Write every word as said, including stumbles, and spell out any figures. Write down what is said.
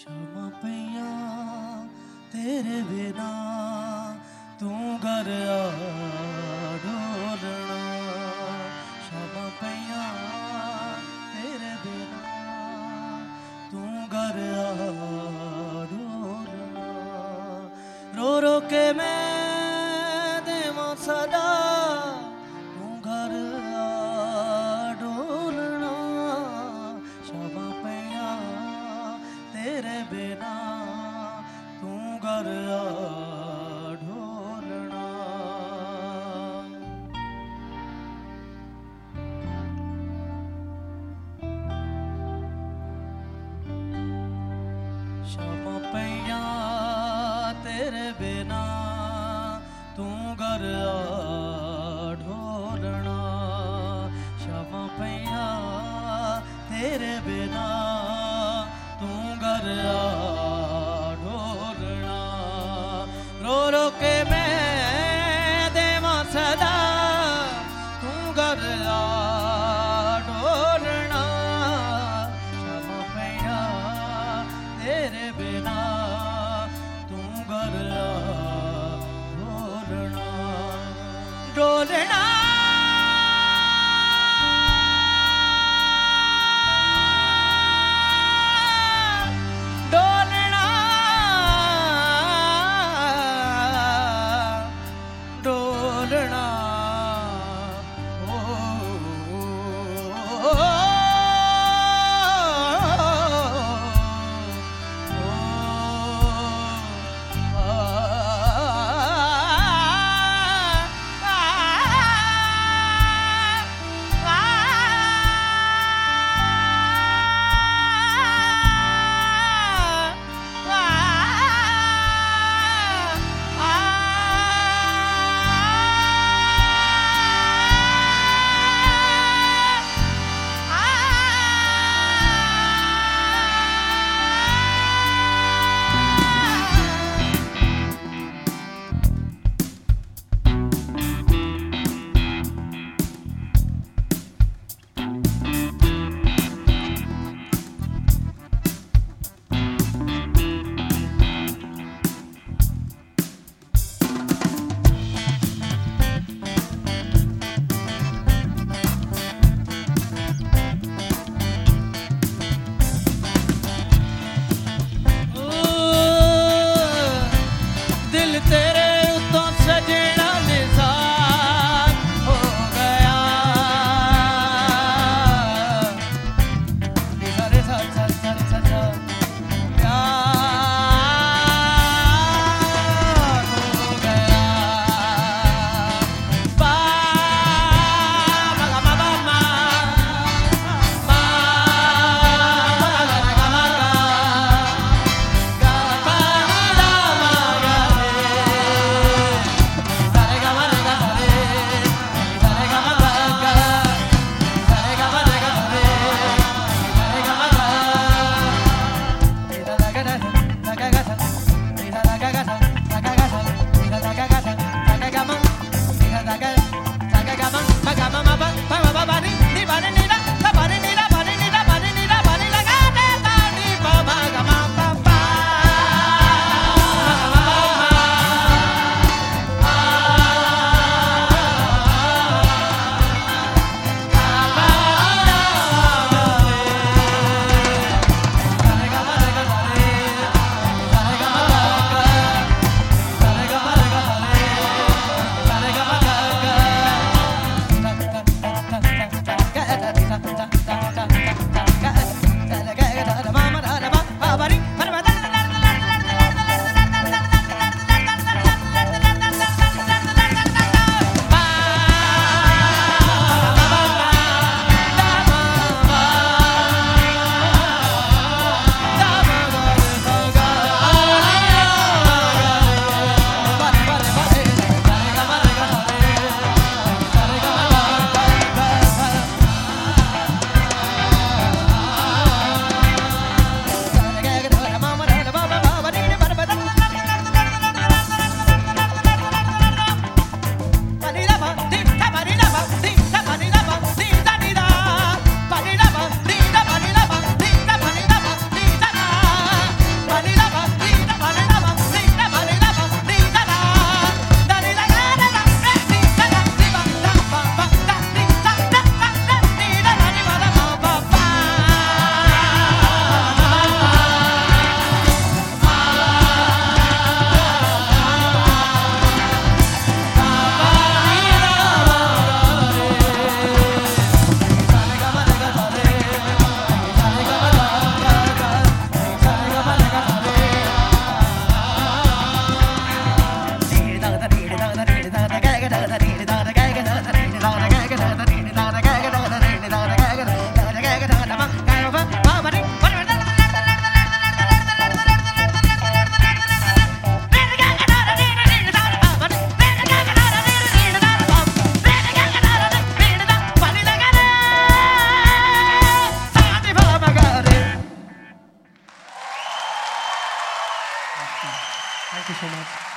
शमा पैया तेरे बिना तू घर आ ढोलना। शमा पैया तेरे बिना तू घर आ ढोलना। रो रो के मैं देवा सदा तू घर आ ढोलना। शमा पैया तेरे बिना तू घर आ ढोलना। शमा पैया तेरे बिना तू घर आ ढोलना। शमा पैया तेरे बिना तू घर आ ढोलना। रो रो के मैं देवा सदा तू घर आ ढोलना। शमा पैया तेरे बिना तू घर आ ढोलना। ढोलना ढोलना ओ, ओ, ओ, ओ, आ, आ, आ, थैंक यू सो मच।